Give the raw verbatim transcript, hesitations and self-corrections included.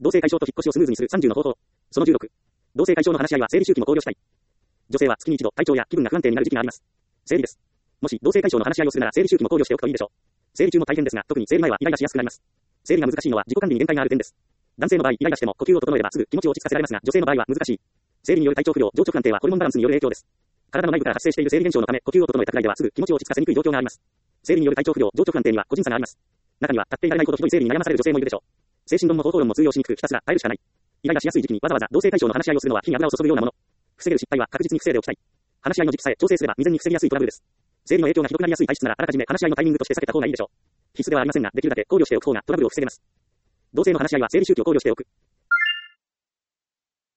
同性解消と引っ越しをスムーズにするさんじゅうの方法。そのじゅうろく。同性解消の話し合いは生理周期も考慮したい。女性は月に一度体調や気分が不安定になる時期があります。生理です。もし同性解消の話し合いをするなら生理周期も考慮しておくといいでしょう。生理中も大変ですが、特に生理前はイライラしやすくなります。生理が難しいのは自己管理に限界がある点です。男性の場合、イライラしても呼吸を整えればすぐ気持ちを落ち着かせられますが、女性の場合は難しい。生理による体調不良、情緒不安定はホルモンバランスによる影響です。体の内部から発生している生理現象のため、呼吸を整えたくらいではすぐ気持ちを落ち着かせにくい状況があります。生理による体調不良、情緒不安定には個人差があります。中には立っていられないほどひどい生理に悩まされる女性もいるでしょう。精神論も方法論も通用しにくく、ひたすら耐えるしかない。イライラしやすい時期にわざわざ同性解消の話し合いをするのは火に油を注ぐようなもの。防げる失態は確実に防いでおきたい。話し合いの時期さえ調整すれば未然に防ぎやすいトラブルです。生理の影響がひどくなりやすい体質ならあらかじめ話し合いのタイミングとして避けた方がいいでしょう。必須ではありませんが、できるだけ考慮しておく方がトラブルを防げます。同性の話し合いは生理周期を考慮しておく。